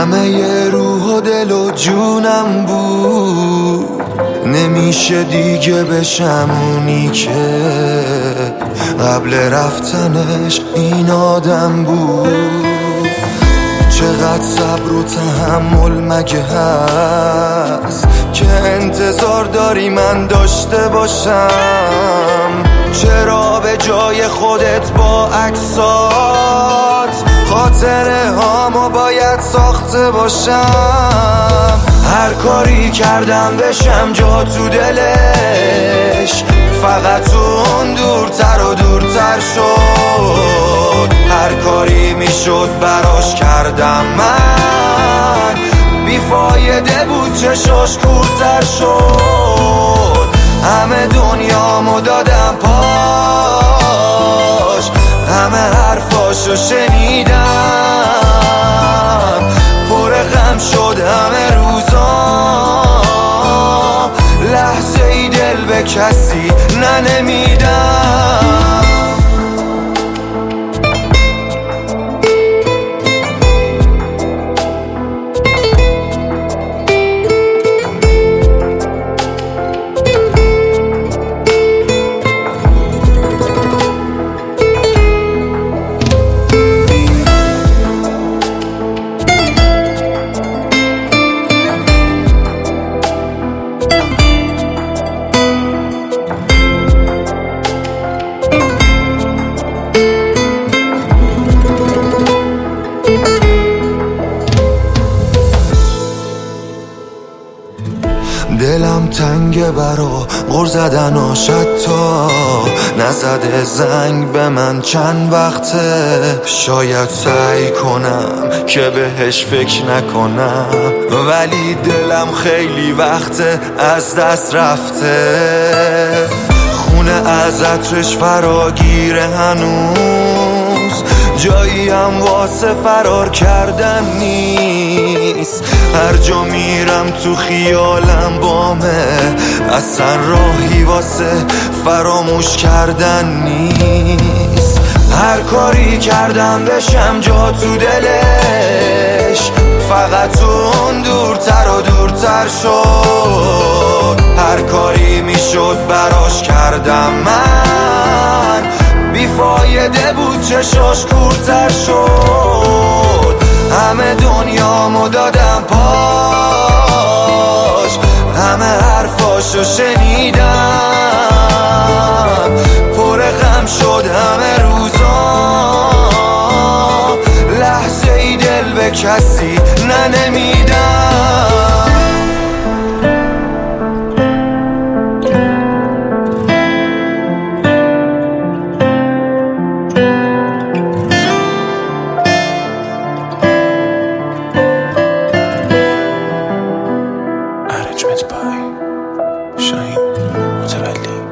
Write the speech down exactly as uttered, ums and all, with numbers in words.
همه ی روح و دل و جونم بود، نمیشه دیگه بشم اونی که قبل رفتنش این آدم بود. چقدر صبر و تحمل مگه هست که انتظار داری من داشته باشم؟ چرا به جای خودت با عکسات خاطره هامو باید ساخته باشم؟ هر کاری کردم بشم جا تو دلش، فقط اون دورتر و دورتر شد. هر کاری میشد براش کردم من، بیفایده بود چشاش کورتر شد. همه دنیامو دادم پاش، همه حرفاشو شنیدم، پر غم شد همه روزا، لحظه ای دل به کسی ننمیدم. دلم تنگه برا غر زدناش، حتی نزده زنگ به من چند وقته. شاید سعی کنم که بهش فکر نکنم، ولی دلم خیلی وقته از دست رفته. خونه از عطرش فراگیره هنوز، جایی هم واسه فرار کردن نیست. هر جا میرم تو خیالم بامه، اصلا راهی واسه فراموش کردن نیست. هر کاری کردم بشم جا تو دلش، فقط اون دورتر و دورتر شد. هر کاری میشد براش کردم من، بیفایده بود چشاش کورتر شد. همه دنیامو دادم پاش، همه حرفاشو شنیدم، پر غم شد همه روزا، لحظه ای دل به کسی ننمیدم. Arrangement by شاهین متولی.